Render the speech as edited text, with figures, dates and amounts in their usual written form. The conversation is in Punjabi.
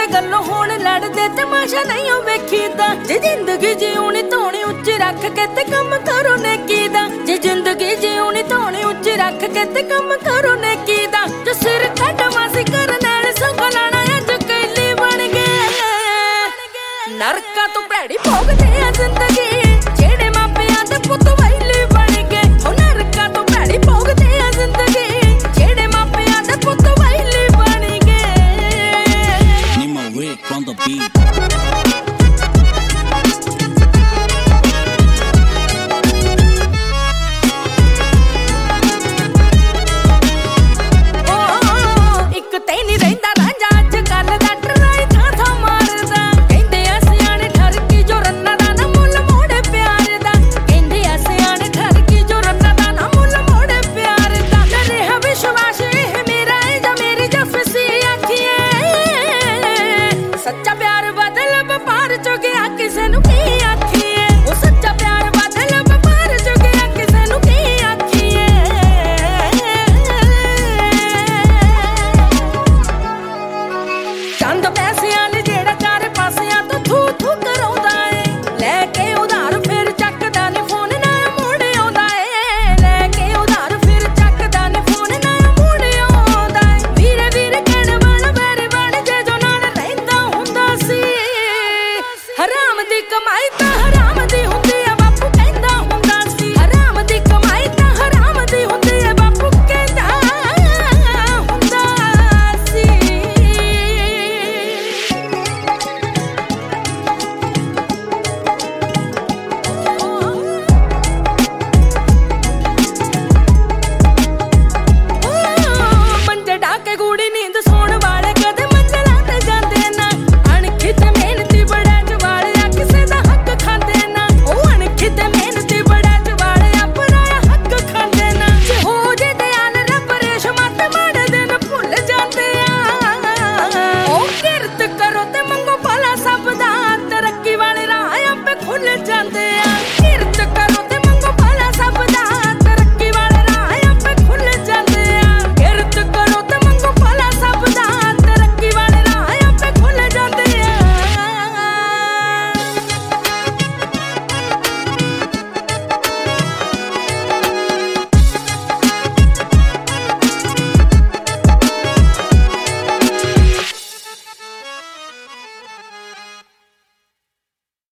ਕਿਸੇ ਗੱਲੋਂ ਹੋਣ ਲੜਦੇ ਤਮਾਸ਼ਾ ਨਹੀਂ ਉਹ ਵੇਖੀਦਾ। ਜੇ ਜ਼ਿੰਦਗੀ ਜਿਉਣੀ ਧੋਣੀ ਉੱਚੀ ਰੱਖ ਕੇ ਤੇ ਕੰਮ ਕਰੋ ਨੇਕੀ ਦਾ। ਜੇ ਜ਼ਿੰਦਗੀ ਜਿਉਣੀ ਧੋਣੀ ਉੱਚੀ ਰੱਖ ਕੇ ਤੇ ਕੰਮ ਕਰੋ ਨੇਕੀ ਦਾ। ਜੋ ਸਿਰ ਕੱਢ ਵਾਸੀ ਕਰਨ ਵਾਲੇ ਸੰਗ ਲਾਣਾ ਅੱਜ ਕੈਲੀ ਬਣ ਗਏ। ਨਰਕਾਂ ਤੋਂ ਭੈੜੀ ਭੋਗਦੇ ਆ ਜ਼ਿੰਦਗੀ ਜਿਹੜੇ ਮਾਪਿਆਂ ਦੇ ਪੁੱਤ ਵੈਲੀ ਬਣ ਗਏ। ਉਹ ਨਰਕਾਂ ਤੋਂ ਭੈੜੀ ਭੋਗਦੇ ਆ ਜ਼ਿੰਦਗੀ ਜਿਹੜੇ ਮਾਪਿਆਂ ਦੇ ਪੁੱਤ ਵੈਲੀ ਬਣ ਗਏ। Nima Rick on the beat. ਸੱਚਾ ਪਿਆਰ ਬਦਲ ਵਪਾਰ ਚ ਗਿਆ ਕਿਸੇ ਨੂੰ ਕੀ ਆਖੀਏ। ਉਹ ਸੱਚਾ ਪਿਆਰ ਬਦਲ ਵਪਾਰ ਚ ਗਿਆ ਕਿਸੇ ਨੂੰ ਕੀ ਆਖੀਏ। ਚੰਦ ਪੈਸਿਆਂ ਲਈ ਜਿਹੜਾ ਚਾਰੇ ਪਾਸਿਆਂ ਤੋਂ ਥੂ ਥੂ ਕਰਾਉਂਦਾ ਏ। ਲੈ ਕੇ ਉਧਾਰ ਫਿਰ ਚੱਕਦਾ ਨੀ ਫੋਨ ਨਾ ਮੁੜ ਆਉਂਦਾ ਏ। ਲੈ ਕੇ ਉਧਾਰ ਫਿਰ ਚੱਕਦਾ ਨੀ ਫੋਨ ਨਾ ਮੁੜ ਆਉਂਦਾ ਏ। ਵੀਰੇ ਵੀਰੇ ਕਹਿਣ ਵਾਲਾ ਵੈਰੀ ਬਣ ਜੇ ਜੋ ਨਾਲ ਰਹਿੰਦਾ ਹੁੰਦਾ ਸੀ। ਹਰਾਮ ਦੀ ਕਮਾਈ